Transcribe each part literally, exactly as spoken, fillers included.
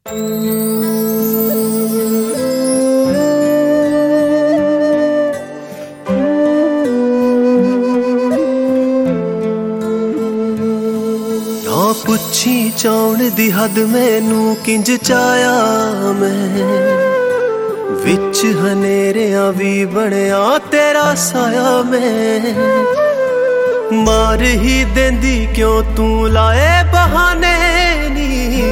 पुछी चाउण दी हद मैनू किंज चाया मैं विच हनेरिया भी बनया तेरा साया मैं मार ही देंदी क्यों तू लाए बहाने नी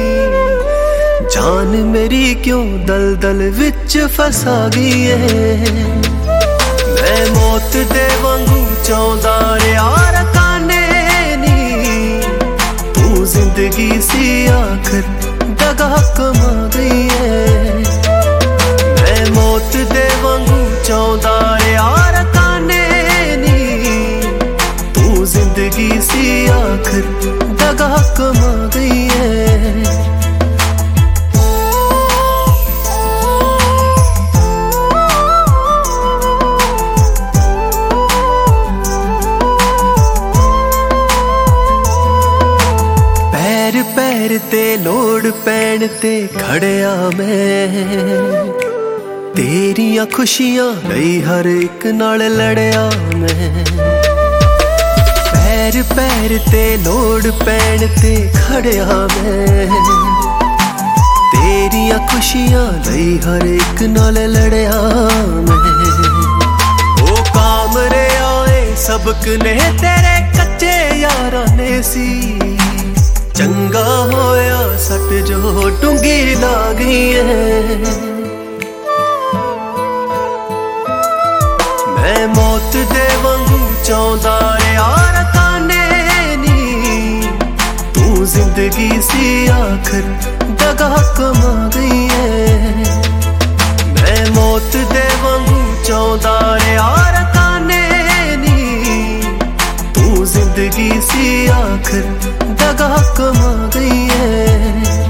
जान मेरी क्यों दल दल विच फसा गई है मैं मौत दे वांगू चाहंदा रहा रकाने जिंदगी सी आखिर दगा कमा गई है मैं मौत दे वांगू चाहंदा रहा रकाने नी तू जिंदगी सी आखिर दगा कमा गई है। पैर ते लोड़ पैण ते खड़िया मैं तेरिया खुशियां लई हर एक नाल लड़िया मैं पैर पैर ते लोड़ पैण ते खड़िया मैं तेरिया खुशियां लई हर एक नाल लड़िया मैं ओ काम रे आए सबक ने तेरे कच्चे यारां ने सी चंगा होया सट जो डूंगी लागी है मैं मौत दे वांगू चाहंदा रहा रकाने नी तू जिंदगी सी आखिर दगा कमा गई है मैं मौत दे वांगू चाहंदा रहा रकाने नी तू जिंदगी सी आखिर दगा कमा गई है।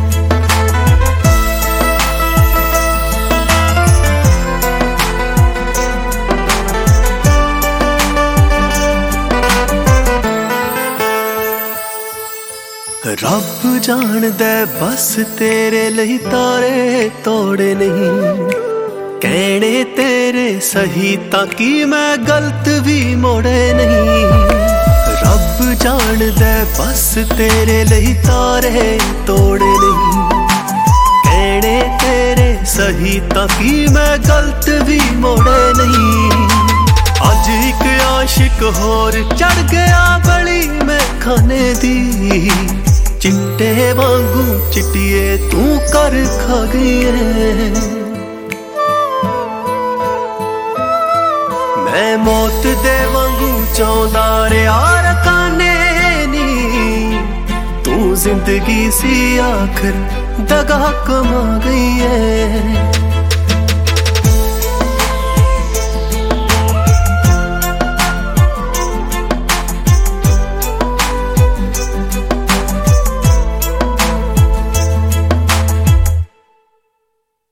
रब जान दे बस तेरे लिए तारे तोड़े नहीं कहने तेरे सही ताकि मैं गलत भी मोड़े नहीं रब जान दे बस तेरे लिए तारे तोड़े नहीं कहने तेरे सही ताकि मैं गलत भी मोड़े नहीं अज एक आशिक होर चढ़ गया बड़ी मैं खाने दी चिट्टे वांगू चिट्टिए तू कर खा गई है मैं मौत दे वांगू चाहंदा रहा रकाने नी तू जिंदगी सी आखिर दगा कमा गई है।